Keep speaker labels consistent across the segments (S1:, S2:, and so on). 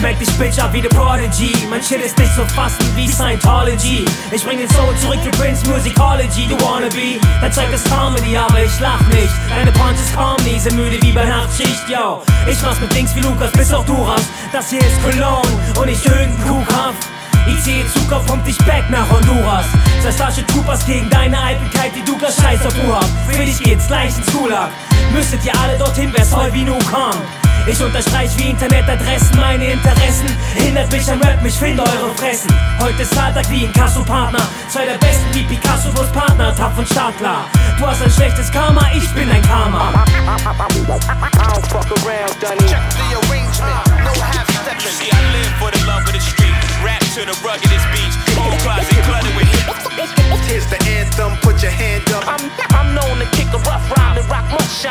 S1: schmeckt die Bitch ab wie The Prodigy. Mein Shit ist nicht so fassen wie Scientology. Ich bring den Soul zurück wie Prince Musicology. Du wannabe, dein Zeug ist Comedy, aber ich lach nicht. Deine Punches kommen nie, sind müde wie bei Nachtschicht, yo. Ich mach's mit Dings wie Lukas, bis auch du rast. Das hier ist Cologne und nicht irgendein Kuhkampf. IC Zug pumpt dich back nach Honduras. Zwei Starship Troopers gegen deine Eitelkeit, die du gleich scheiß auf du habt. Für dich geht's gleich ins Gulag. Müsstet ihr alle dorthin, wär's voll wie nu kommt. Ich unterstreich wie Internetadressen meine Interessen. Hindert mich am Rap, mich find eure Fressen. Heute ist Alltag wie ein Kasso-Partner. Zwei der besten wie Picasso plus Partner, Tap von Start klar. Du hast ein schlechtes Karma, ich bin ein Karma.
S2: Check the arrangement, no half-stepping. See, I live for the love of the street. Rap to the ruggedest beats. Whole closet cluttered with hip. Here's the anthem, put your hand up.
S3: I'm known to kick a rough rhyme and rock moonshine.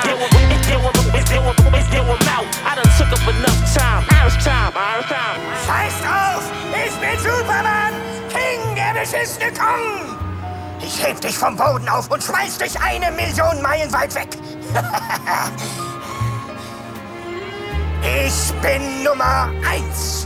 S3: Deal with mouth. I done took up enough time. Iris time.
S4: Scheiß drauf! Ich bin Superman! King der beschissene Kong! Ich heb dich vom Boden auf und schmeiß dich 1 Million Meilen weit weg! Ich bin Nummer 1!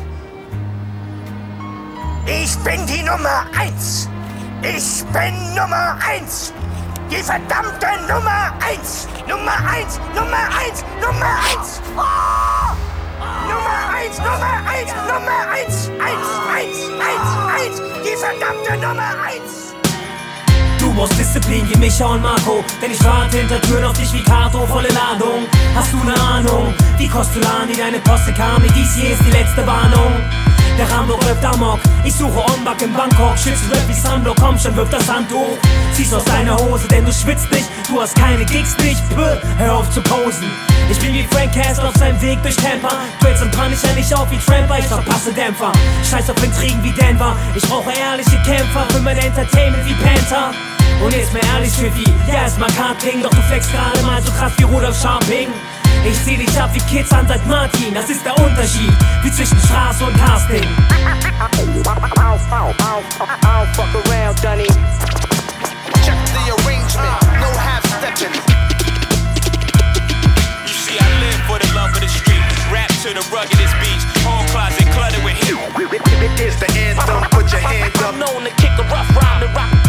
S4: Ich bin die Nummer 1! Ich bin Nummer 1! Die verdammte Nummer 1! Nummer 1! Nummer 1! Nummer 1! Oh! Nummer 1! Nummer 1! Nummer 1! 1! Die verdammte Nummer 1!
S1: Du brauchst Disziplin wie Micha und Marco, denn ich warte hinter Türen auf dich wie Kato, volle Ladung. Hast du ne Ahnung, wie Kostolani deine Poste kam? Dies hier ist die letzte Warnung. Der Rambo läuft amok, ich suche Ombak in Bangkok. Schütze Rap wie Sando, komm schon, wirf das Handtuch. Zieh's aus deiner Hose, denn du schwitzt nicht. Du hast keine Gigs nicht, hör auf zu posen. Ich bin wie Frank Castle auf seinem Weg durch Tampa. Trades und Punisher nicht auf wie Tramper, ich verpasse Dämpfer. Scheiß auf Intrigen wie Denver, ich brauche ehrliche Kämpfer für mein Entertainment wie Panther. Und jetzt mal ehrlich, Schiffy, ja ist Marketing, doch du flexst gerade mal so krass wie Rudolf Scharping. Ich zieh dich ab wie Kids an St. Martin, das ist der Unterschied, wie zwischen Straße und Casting.
S3: I'll fuck around, Dunny.
S2: Check the arrangement, no half-stepping. You see, I live for the love of the street. Rap to the ruggedest beats. Whole closet cluttered with hip.
S4: Here's the anthem, put your hand up.
S3: I'm known to kick a rough rhyme and rock